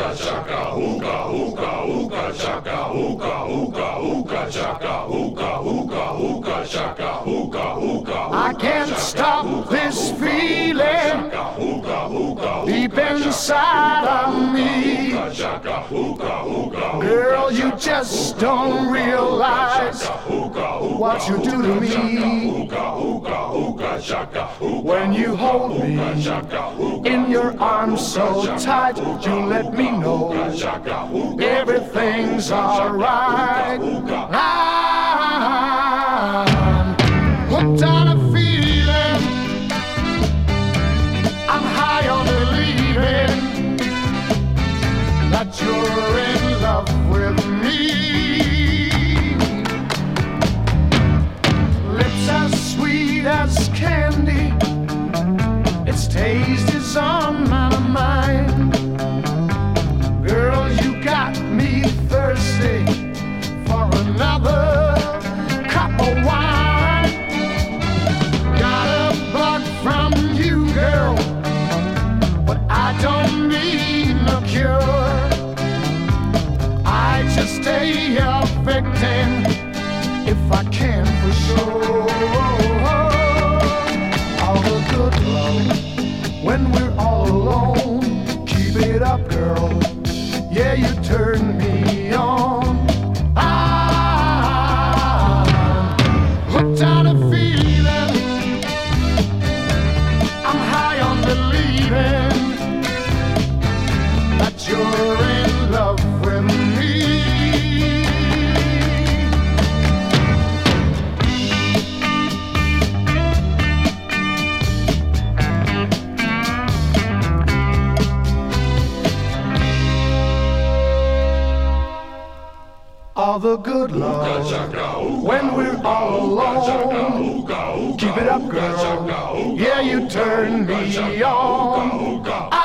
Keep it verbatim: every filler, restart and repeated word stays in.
I can't stop this feeling deep inside of me. Girl, you just don't realize what you do to me. When you hold me in your arms so tight, you let me know everything's alright. I'm hooked on a feeling, I'm high on believing that you're in love with me. Lips as sweet as candy, its taste is on my mind. Girl, you got me thirsty for another cup of wine. Got a bug from you, girl, but I don't need no cure. I just stay a victim if I can for sure. All the good love when we're all alone. Keep it up, girl. Yeah, you turn me on. I'm hooked on a feeling, I'm high on believing that you're in love with me. All the good love when we're all alone. Keep it up, girl. Yeah, you turn me on.